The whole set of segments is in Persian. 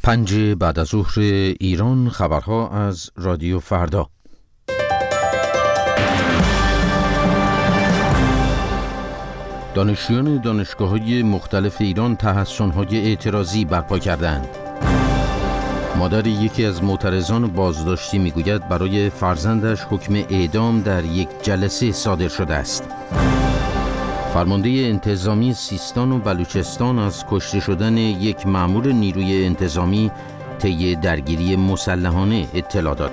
5 بعد از ظهر ایران، خبرها از رادیو فردا. دانشجویان دانشگاه‌های مختلف ایران تحصن‌های اعتراضی برپا کردند. مادر یکی از معترضان بازداشتی میگوید برای فرزندش حکم اعدام در یک جلسه صادر شده است. فرمانده انتظامی سیستان و بلوچستان از کشته شدن یک مأمور نیروی انتظامی طی درگیری مسلحانه اطلاع داد.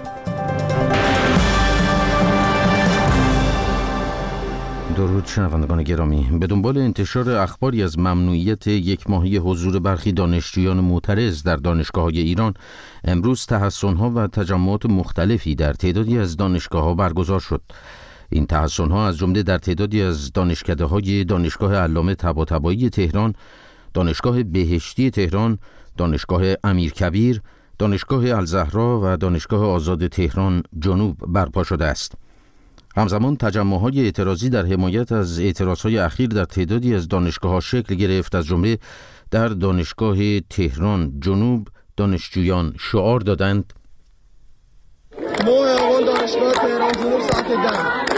درود شنوندگان گرامی، به دنبال انتشار اخباری از ممنوعیت یک ماهه حضور برخی دانشجویان معترض در دانشگاه‌های ایران، امروز تحصن‌ها و تجمعات مختلفی در تعدادی از دانشگاه‌ها برگزار شد. این تحصن‌ها از جمله در تعدادی از دانشکده‌های دانشگاه علامه طباطبایی تهران، دانشگاه بهشتی تهران، دانشگاه امیرکبیر، دانشگاه الزهرا و دانشگاه آزاد تهران جنوب برپا شده است. همزمان تجمع‌های اعتراضی در حمایت از اعتراض‌های اخیر در تعدادی از دانشگاه‌ها شکل گرفت. از جمله در دانشگاه تهران جنوب دانشجویان شعار دادند: ما دانشگاه تهران جنوب ساعت 10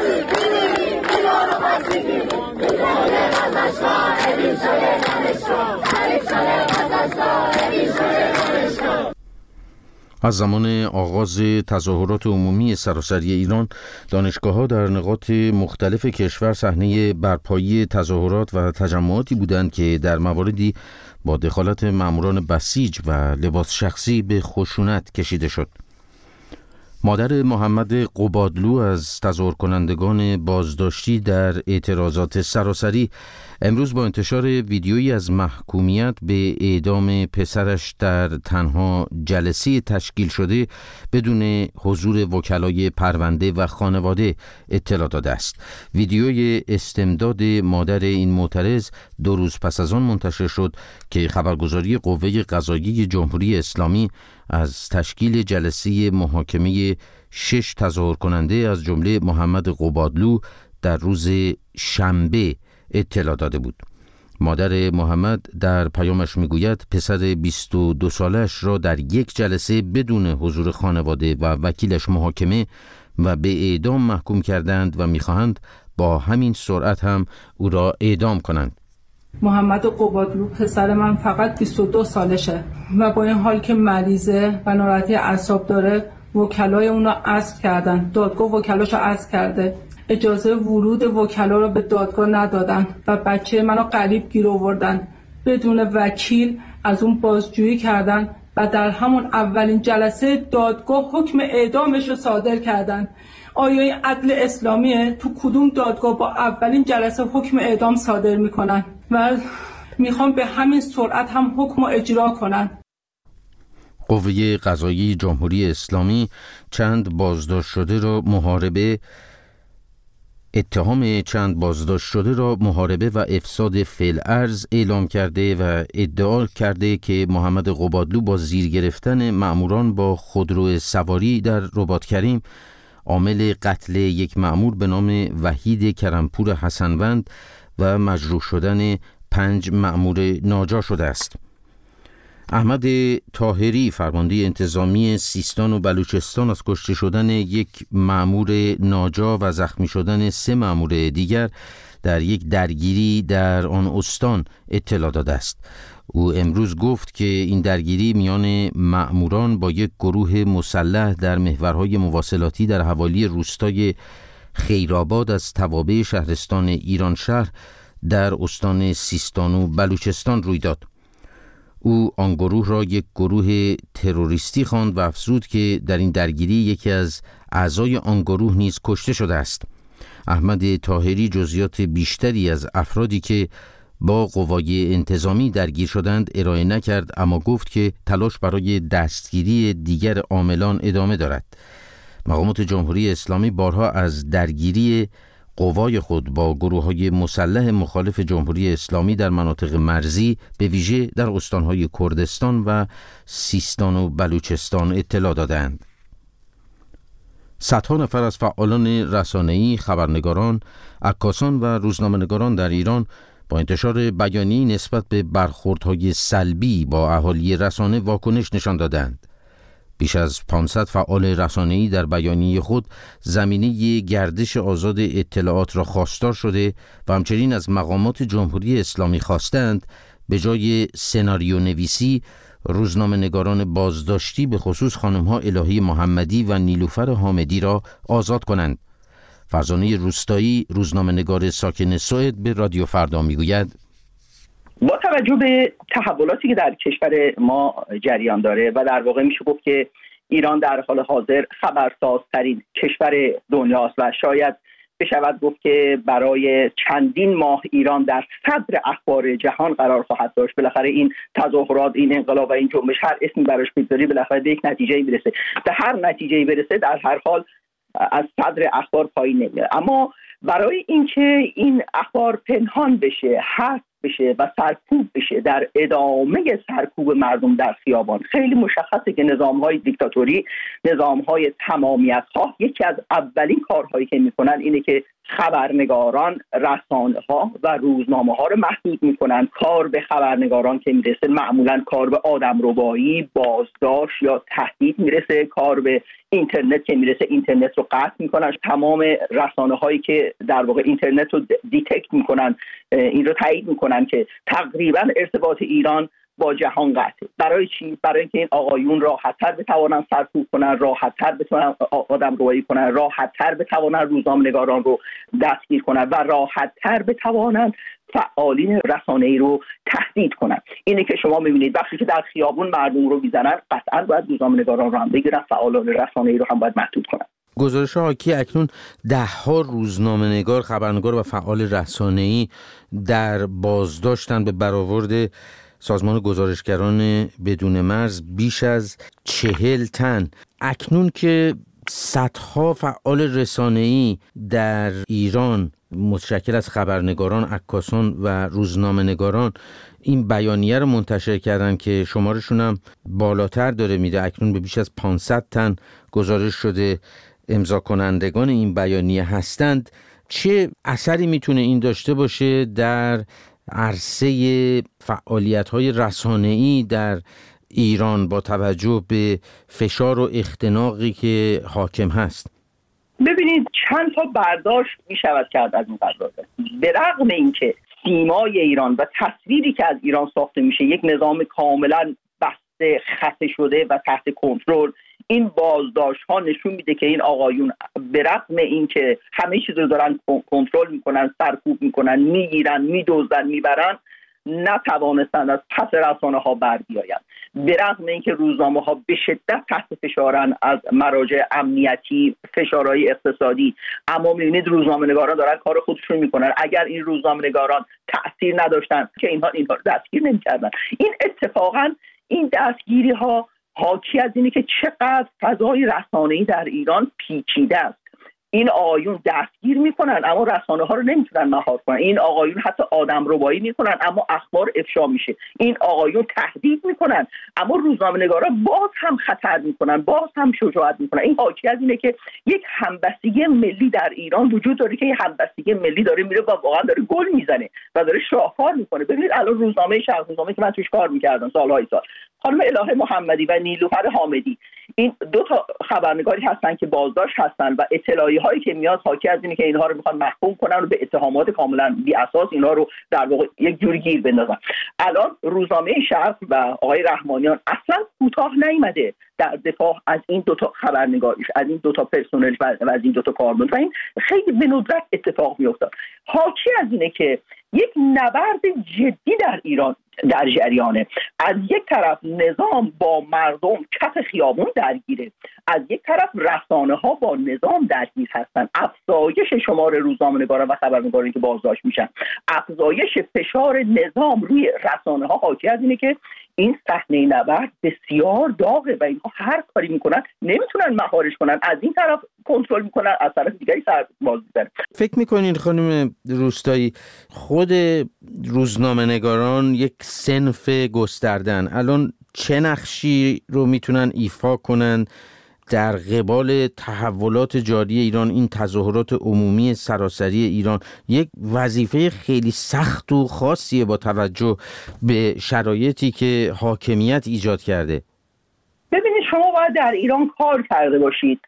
از زمان آغاز تظاهرات عمومی سراسری ایران، دانشگاه‌ها در نقاط مختلف کشور صحنه برپایی تظاهرات و تجمعاتی بودند که در مواردی با دخالت ماموران بسیج و لباس شخصی به خشونت کشیده شد. مادر محمد قبادلو از تظاهر کنندگان بازداشتی در اعتراضات سراسری امروز با انتشار ویدیویی از محکومیت به اعدام پسرش در تنها جلسه تشکیل شده بدون حضور وکلای پرونده و خانواده اطلاع داده است. ویدیوی استمداد مادر این معترض 2 روز پس از آن منتشر شد که خبرگزاری قوه قضاییه جمهوری اسلامی از تشکیل جلسه محاکمه 6 تظاهر کننده از جمله محمد قبادلو در روز شنبه اطلاع داده بود. مادر محمد در پیامش میگوید پسر 22 سالش را در یک جلسه بدون حضور خانواده و وکیلش محاکمه و به اعدام محکوم کردند و میخواهند با همین سرعت هم او را اعدام کنند. محمد قبادلو پسر من فقط 22 سالشه و با این حال که مریضه و ناراحتی اعصاب داره، وکلای اون را عزل کردن. دادگاه وکلاشو عزل کرده. اجازه ورود وکلا رو به دادگاه ندادن و بچه منو غریب گیر آوردن. بدون وکیل از اون بازجویی کردن و در همون اولین جلسه دادگاه حکم اعدامش رو صادر کردن. آیا این عدل اسلامیه؟ تو کدوم دادگاه با اولین جلسه حکم اعدام صادر میکنن و میخوام به همین سرعت هم حکم رو اجرا کنن. قوه قضاییه جمهوری اسلامی اتهام چند بازداشت شده را محاربه و افساد فی‌الارض اعلام کرده و ادعا کرده که محمد قبادلو با زیر گرفتن مأموران با خودرو سواری در رباط‌کریم عامل قتل یک مأمور به نام وحید کرمپور حسنوند و مجروح شدن 5 مأمور ناجا شده است. احمد طاهری، فرمانده انتظامی سیستان و بلوچستان، از کشته شدن یک مأمور ناجا و زخمی شدن 3 مأمور دیگر در یک درگیری در آن استان اطلاع داده است. او امروز گفت که این درگیری میان مأموران با یک گروه مسلح در محورهای مواصلاتی در حوالی روستای خیرآباد از توابع شهرستان ایرانشهر در استان سیستان و بلوچستان روی داد. او آن گروه را یک گروه تروریستی خواند و افزود که در این درگیری یکی از اعضای آن گروه نیز کشته شده است. احمد طاهری جزئیات بیشتری از افرادی که با قوای انتظامی درگیر شدند ارائه نکرد، اما گفت که تلاش برای دستگیری دیگر عاملان ادامه دارد. مقامات جمهوری اسلامی بارها از درگیری قوای خود با گروه‌های مسلح مخالف جمهوری اسلامی در مناطق مرزی به ویژه در استان‌های کردستان و سیستان و بلوچستان اطلاع دادند. صدها نفر از فعالان رسانه‌ای، خبرنگاران، عکاسان و روزنامه‌نگاران در ایران با انتشار بیانیه‌ای نسبت به برخوردهای سلبی با اهالی رسانه واکنش نشان دادند. بیش از 500 فعال رسانه‌ای در بیانیه خود زمینه گردش آزاد اطلاعات را خواستار شده و همچنین از مقامات جمهوری اسلامی خواستند به جای سناریو نویسی روزنامه‌نگاران بازداشتی به خصوص خانم‌ها الهی محمدی و نیلوفر حامدی را آزاد کنند. فرزانه روستایی روزنامه‌نگار ساکن سوئد به رادیو فردا میگوید: با توجه به تحولاتی که در کشور ما جریان داره و در واقع میشه گفت که ایران در حال حاضر خبرسازترین کشور دنیاست و شاید بشود گفت که برای چندین ماه ایران در صدر اخبار جهان قرار خواهد داشت. بالاخره این تظاهرات، این انقلاب و این جنبش، هر اسمی براش بذاری بالاخره به یک نتیجه‌ای میرسه. به هر نتیجه‌ای برسه در هر حال از صدر اخبار پایین نمیاد. اما برای اینکه این اخبار پنهان بشه، حذف بشه و سرکوب بشه در ادامه سرکوب مردم در خیابان، خیلی مشخصه که نظام‌های دیکتاتوری، نظام‌های تمامیت‌خواه، یکی از اولین کارهایی که میکنن اینه که خبرنگاران، رسانه‌ها و روزنامه‌ها رو محدود میکنن. کار به خبرنگاران که میرسه معمولاً کار به آدمربایی، بازداشت یا تهدید میرسه. کار به اینترنت که میرسه اینترنت رو قطع میکنن. تمام رسانه‌هایی که در واقع اینترنت رو دیتکت میکنن، این رو تایید میکنن که تقریباً ارتباط ایران با جهان قطعه. برای چی؟ برای اینکه این آقایون راحت‌تر بتوانن سرکوب کنن، راحت‌تر بتونن آدمربایی کنن، راحت‌تر بتوانن روزنامه‌نگاران رو دستگیر کنن و راحت‌تر بتوانن فعالین رسانه‌ای رو تهدید کنن. اینه که شما می‌بینید وقتی که در خیابون مردم رو میزنن، قطعاً باید روزنامه‌نگاران رو هم بگیرن، فعالان رسانه‌ای رو هم باید محدود کنن. گزارش حاکی اکنون ده‌ها روزنامه‌نگار، خبرنگار و فعال رسانه‌ای در بازداشتن به برآورد سازمان گزارشگران بدون مرز بیش از 40 تن. اکنون که صدها فعال رسانه‌ای در ایران متشکل از خبرنگاران، عکاسان و روزنامه‌نگاران این بیانیه رو منتشر کردن که شمارشون هم بالاتر داره میره، اکنون به بیش از 500 تن گزارش شده امضا کنندگان این بیانیه هستند، چه اثری میتونه این داشته باشه در عرصه فعالیت‌های رسانه‌ای در ایران با توجه به فشار و اختناقی که حاکم هست؟ ببینید چند تا برداشت میشود کرد از این قضیه. به رغم اینکه سیمای ایران و تصویری که از ایران ساخته میشه یک نظام کاملا بسته، خطه شده و تحت کنترل، این بازداشت ها نشون میده که این آقایون به رغم اینکه همه چیز رو دارن کنترل میکنن، سرکوب میکنن، میگیرن، میدزدن، میبرن، نتوانستند از پس رسانه ها بر بیایند. به رغم اینکه روزنامه ها به شدت تحت فشارن از مراجع امنیتی، فشارهای اقتصادی، اما میبینید روزنامه‌نگاران دارن کار خودشون میکنن. اگر این روزنامه‌نگاران تأثیر نداشتن که اینها رو دستگیر نمیکردن. این اتفاقا این دستگیری ها حاکی از اینه که چقدر فضای رسانه‌ای در ایران پیچیده است. این آقایون دستگیر میکنن اما رسانه ها رو نمیتونن مهار کنن. این آقایون حتی آدمربایی میکنن اما اخبار افشا میشه. این آقایون تهدید میکنن اما روزنامه‌نگاران باز هم خطر میکنن، باز هم شجاعت میکنن. این حاکی از اینه که یک همبستگی ملی در ایران وجود داره که این همبستگی ملی داره میره و واقعا داره گل میزنه و داره شاهکار میکنه. ببینید الان روزنامه شرق، روزنامه‌ای که من توش کار میکردم سالهای سال، خانم الهه محمدی و نیلوفر حامدی، این دو تا خبرنگاری هستن که بازداشت هستن و اطلاعیه هایی که میاد حاکی از اینه که اینها رو میخوان محکوم کنن و به اتهامات کاملا بی اساس اینها رو در واقع یک جوری گیر بندازن. الان روزنامه شرق و آقای رحمانیان اصلا کوتاه نیامده در دفاع از این دو تا خبرنگاریش، از این دو تا پرسنل و از این دو تا کارمند و این خیلی به ندرت اتفاق میافتاد. حاکی از اینه که یک نبرد جدی در ایران در جریانه. از یک طرف نظام با مردم کف خیابون درگیره، از یک طرف رسانه ها با نظام درگیر هستن. افزایش شمار روزنامه‌نگاران و خبرنگارانی که بازداشت میشن، افزایش فشار نظام روی رسانه ها حاکی از اینه که این صحنه نبرد بسیار داغه و اینها هر کاری میکنن نمیتونن مهارش کنن. از این طرف کنترل میکنن، از طرف دیگری سر باز میزنن. فکر میکنین خانم روستایی خود روزنامه‌نگاران یک صنف گستردن الان چه نقشی رو میتونن ایفا کنن در قبال تحولات جاری ایران، این تظاهرات عمومی سراسری ایران یک وظیفه خیلی سخت و خاصیه با توجه به شرایطی که حاکمیت ایجاد کرده. ببینید شما باید در ایران کار کرده باشید،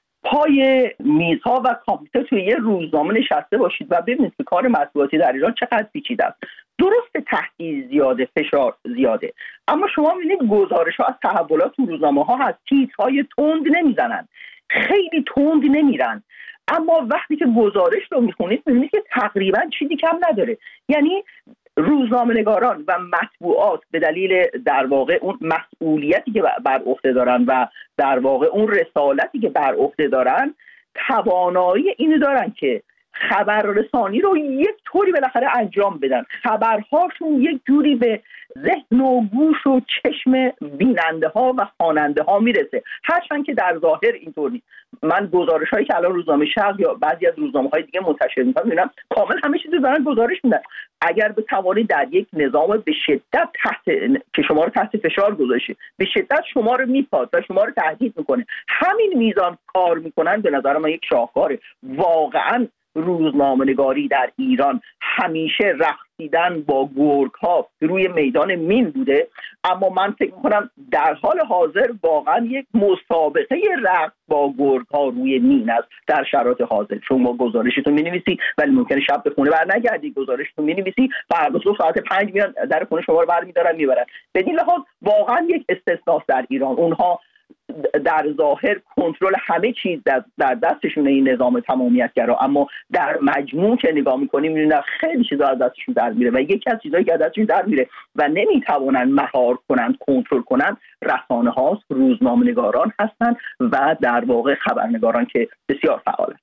پای میزها و کامپیوتر توی یه روزنامه نشسته باشید و ببینید که کار مطبوعاتی در ایران چقدر پیچیده است. درسته تحقیر زیاده، فشار زیاده، اما شما می‌بینید گزارش‌ها از تحولات تو روزنامه‌ها هست، تیترهای تند نمیزنن، خیلی تند نمیرن، اما وقتی که گزارش رو میخونید می‌بینید که تقریبا چیزی کم نداره. یعنی روزنامه‌نگاران و مطبوعات به دلیل در واقع اون مسئولیتی که بر عهده دارن و در واقع اون رسالتی که بر عهده دارن، توانایی اینو دارن که خبررسانی رو یک طوری بالاخره انجام بدن، خبرهاشون یک جوری به ذهن و گوش و چشم بیننده ها و خواننده ها میرسه، هرچند که در ظاهر اینطور نیست. من گزارش هایی که الان روزنامه شرق یا بعضی از روزنامه های دیگه منتشر میکنن میبینم کامل همه چیزو دارن گزارش میدن. اگر بتوانید در یک نظام به شدت که شما رو تحت فشار گذاشته، به شدت شما رو میپاد و شما رو تهدید میکنه، همین میزان کار میکنن، به نظر من یک شاهکاره. واقعا روزنامه‌نگاری در ایران همیشه رقصیدن با گرگ‌ها روی میدان مین بوده، اما من فکر می‌کنم در حال حاضر واقعا یک مسابقه رقص با گرگ‌ها روی مین است در شرایط حاضر. شما گزارشتون می‌نویسی ولی ممکنه شب به خونه برنگردی، گزارشتون می‌نویسی فردا صبح ساعت 5 میان در خونه شما رو برمی‌دارن میبرن. بدین لحاظ واقعا یک استثناست در ایران. اونها در ظاهر کنترل همه چیز در دستشونه، این نظام تمامیتگرا، اما در مجموع که نگاه میکنیم میبینیم خیلی چیزا از دستشون در میره و یکی از چیزایی که از دستشون در میره و نمیتوانن مهار کنن، کنترل کنن، رسانه هاست، روزنامه نگاران هستن و در واقع خبرنگاران که بسیار فعالن.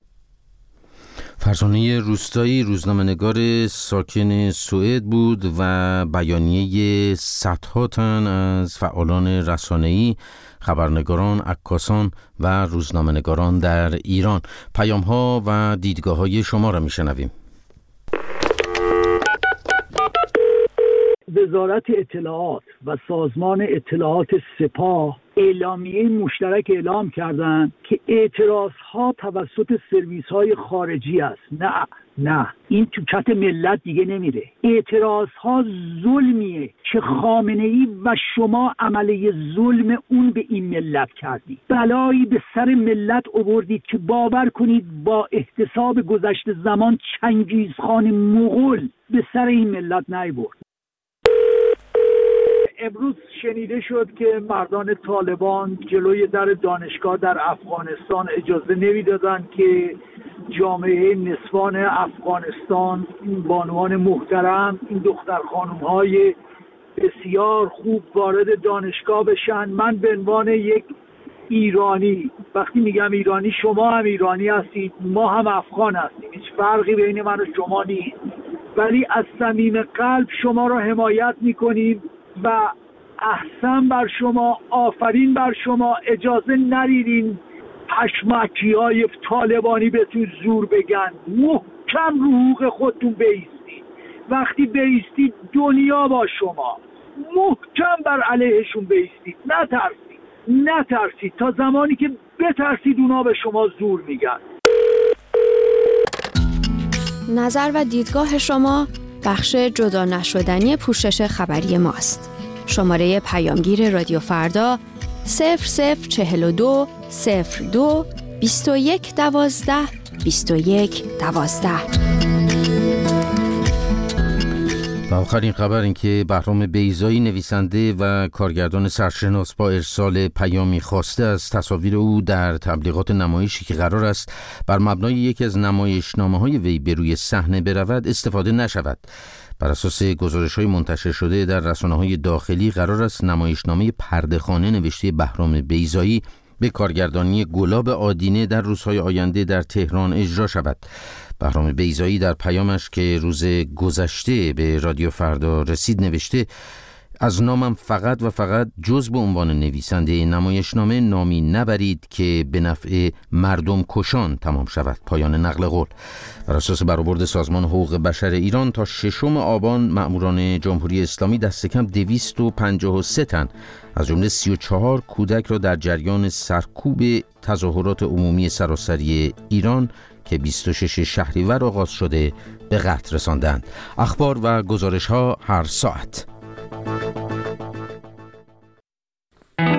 فرزانه روستایی، روزنامه‌نگار ساکن سوئد بود و بیانیه صدها تن از فعالان رسانه‌ای، خبرنگاران، عکاسان و روزنامه‌نگاران در ایران. پیام‌ها و دیدگاه‌های شما را می‌شنویم. وزارت اطلاعات و سازمان اطلاعات سپاه اعلامیه مشترک اعلام کردند که اعتراضها توسط سرویس‌های خارجی است. نه این تو کت ملت دیگه نمیره. اعتراضها ظلمیه که خامنه‌ای و شما عمله ظلم اون به این ملت کردید. بلایی به سر ملت آوردید که باور کنید با احتساب گذشته زمان چنگیزخان مغول به سر این ملت نیاورد. امروز شنیده شد که مردان طالبان جلوی در دانشگاه در افغانستان اجازه نمیدادن که جامعه نسوان افغانستان، این بانوان محترم، این دختر خانم‌های بسیار خوب وارد دانشگاه بشن. من به عنوان یک ایرانی، وقتی میگم ایرانی، شما هم ایرانی هستید، ما هم افغان هستیم، هیچ فرقی بین من و شما نیست، ولی از صمیم قلب شما را حمایت میکنیم و احسن بر شما، آفرین بر شما. اجازه نریدین پشمکی‌های طالبانی بهتون زور بگن. محکم رو حقوق خودتون بایستید. وقتی بایستید دنیا با شما. محکم بر علیهشون بایستید. نترسید تا زمانی که بترسید اونا به شما زور میگن. نظر و دیدگاه شما بخش جدا نشدنی پوشش خبری ماست. شماره پیامگیر رادیو فردا 0042 02 21 12 21 12. و آخرین خبر این که بهرام بیضایی، نویسنده و کارگردان سرشناس، با ارسال پیامی خواسته از تصاویر او در تبلیغات نمایشی که قرار است بر مبنای یکی از نمایشنامه‌های وی به روی صحنه برود استفاده نشود. بر اساس گزارش‌های منتشر شده در رسانه‌های داخلی قرار است نمایشنامه پرده‌خانه نوشته بهرام بیضایی به کارگردانی گلاب آدینه در روزهای آینده در تهران اجرا شود. بهرام بیضایی در پیامش که روز گذشته به رادیو فردا رسید نوشته: از نامم فقط و فقط جز به عنوان نویسنده نمایشنامه نامی نبرید که به نفع مردم کشان تمام شود. پایان نقل قول. بر اساس برآورد سازمان حقوق بشر ایران تا 6 آبان مأموران جمهوری اسلامی دست کم 253 تن از جمله 34 کودک را در جریان سرکوب تظاهرات عمومی سراسری ایران که 26 شهریور آغاز شده به قتل رساندند. اخبار و گزارش‌ها هر ساعت.